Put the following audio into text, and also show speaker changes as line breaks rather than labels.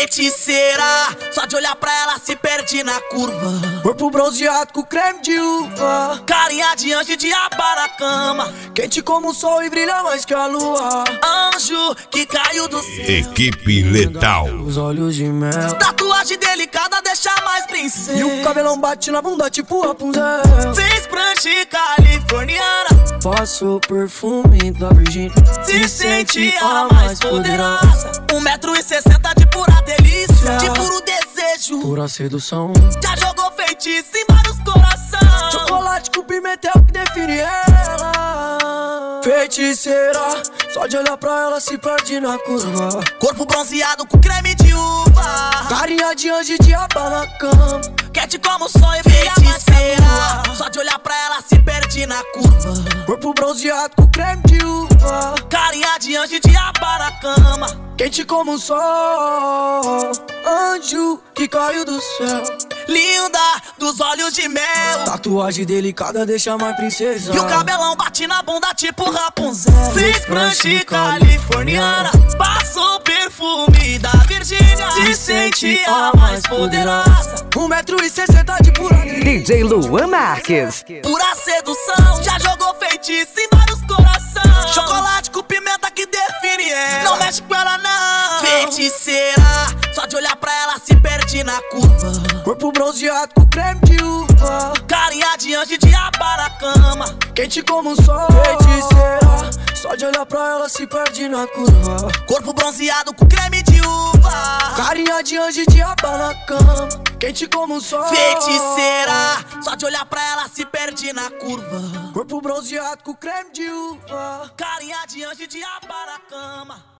Feiticeira, só de olhar pra ela se perde na curva.
Corpo bronzeado com creme de uva,
Carinha de anjo e diaba na cama.
quente como o sol e brilha mais que a lua.
Anjo que caiu do céu.
Equipe Letal.
Os olhos de mel,
Tatuagem delicada deixa mais princesa.
e o cabelão bate na bunda tipo Rapunzel.
Fez prancha californiana.
Passa o perfume da Virgínia,
Se sente a mais poderosa. 1,60 m de pura delícia, de puro desejo.
pura sedução.
Já jogou feitiço em vários corações.
Chocolate com pimentel que define ela. Feiticeira, só de olhar pra ela se perde na curva.
Corpo bronzeado com creme de uva.
Carinha de anjo e diaba na cama,
Quente como o sol e feiticeira. Só de olhar pra ela se perde na curva.
corpo bronzeado com creme de uva,
Carinha de anjo e diaba na cama.
quente como o sol. Anjo que caiu do céu,
Linda dos olhos de mel.
tatuagem delicada deixa mais princesa.
E o cabelão bate na bunda tipo Rapunzel. Fez prancha californiana. Passou o perfume da Virgínia. Se sente a mais poderosa.
1,60 m de pura delícia.
DJ Luan Marques.
Pura sedução. Já jogou feitiço em vários corações. Chocolate com pimenta que define ela. Não mexe com ela não. Feiticeira, só de olhar pra ela se perde na curva.
Corpo bronzeado com creme de uva,
Carinha de anjo e diaba na cama.
quente como o sol. Feiticeira, só de olhar pra ela se perde na curva.
Corpo bronzeado com creme de uva.
Carinha de anjo e diaba na cama, quente como o sol.
Feiticeira, só de olhar pra ela se perde na curva.
Corpo bronzeado com creme de uva,
Carinha de anjo e diaba na cama.